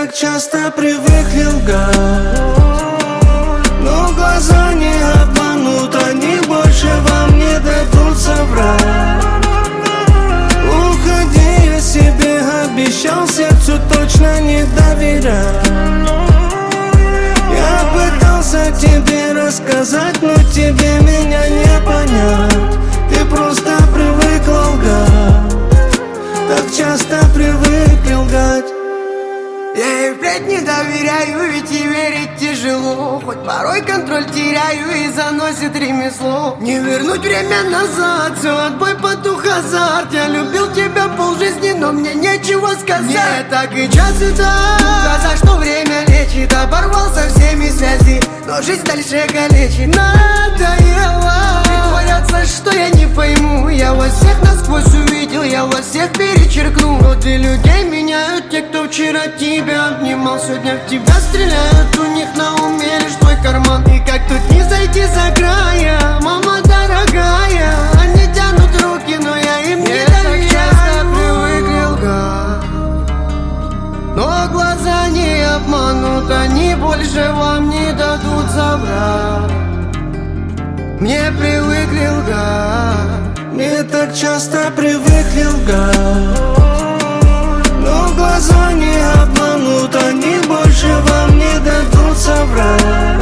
так часто привыкли лгать, но глаза не обманут, они больше вам не дадут соврать. Уходи, я себе обещал, сердцу точно не доверять. Я пытался тебе рассказать, но тебе меня не понять. Ты просто привыкла лгать, так часто привыкли лгать. Я и впредь не доверяю, ведь и верить тяжело. Хоть порой контроль теряю и заносит ремесло. Не вернуть время назад, все отбой, потух, азарт. Я любил тебя полжизни, но мне нечего сказать. Мне так и час и так глаза, что время лечит. Оборвал со всеми связи, но жизнь дальше калечит. Надоело притворяться, что я не пойму. Я вас всех насквозь увидел, я вас всех перечеркнул. Роды людей меняют те, кто вчера тебя обнимал. Сегодня в тебя стреляют, у них на уме лишь твой карман. И как тут не зайти за края, мама дорогая. Они тянут руки, но я им не доверяю. Я так часто привыкли лгать, но глаза не обманут, они больше вам не дадут соврать. Мне привыкли лгать, мне так часто привыкли лгать, но глаза не обманут, они больше вам не дадут соврать.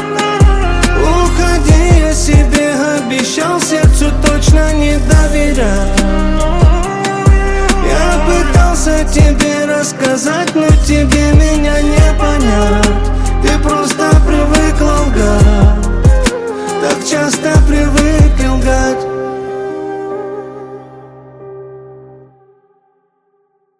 Уходи, я себе обещал, сердцу точно не доверять. Я пытался тебе рассказать, но тебе меня не понять. Ты просто привыкла лгать, так часто